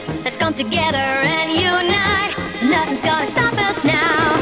Let's come together and unite. Nothing's gonna stop us now.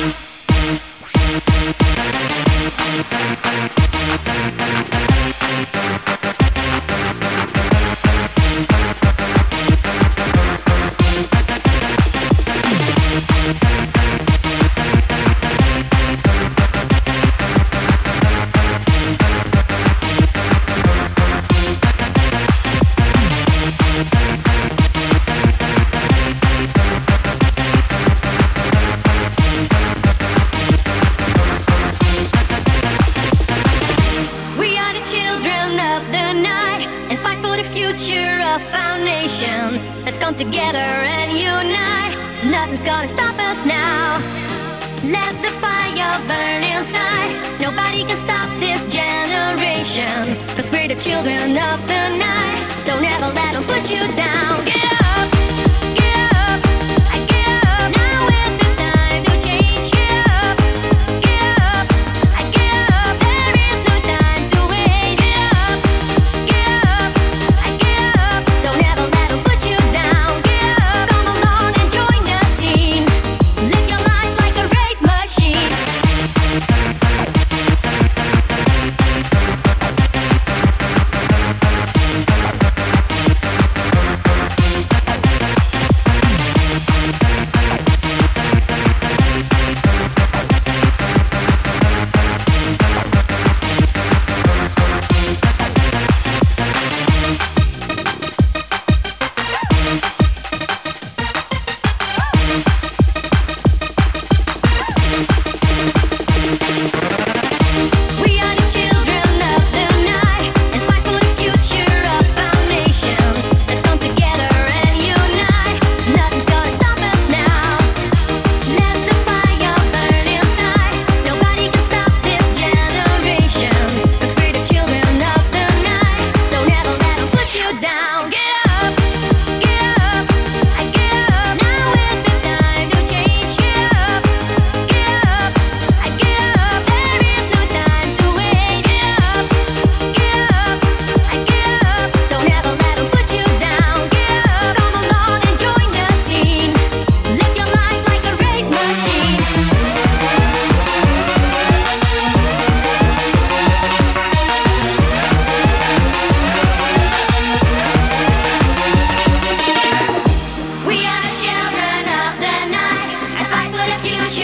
Let's come together and unite. Nothing's gonna stop us now. Let the fire burn inside. Nobody can stop this generation. 'Cause we're the children of the night. Don't ever let them put you down. Get up, get up, get up. Now is the time to change. Get up, get up, get up. There is no time to waste. Get up, get up, get up. Don't ever let them put you down. Get up, come along and join the scene. Live your life like a rave machine.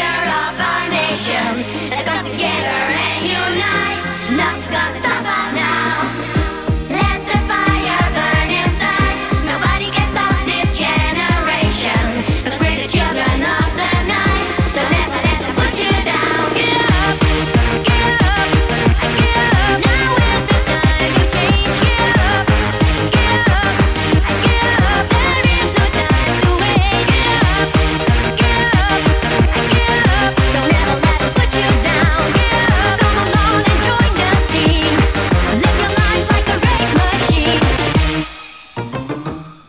Let's come together and unite. Nothing's gonna stop us now.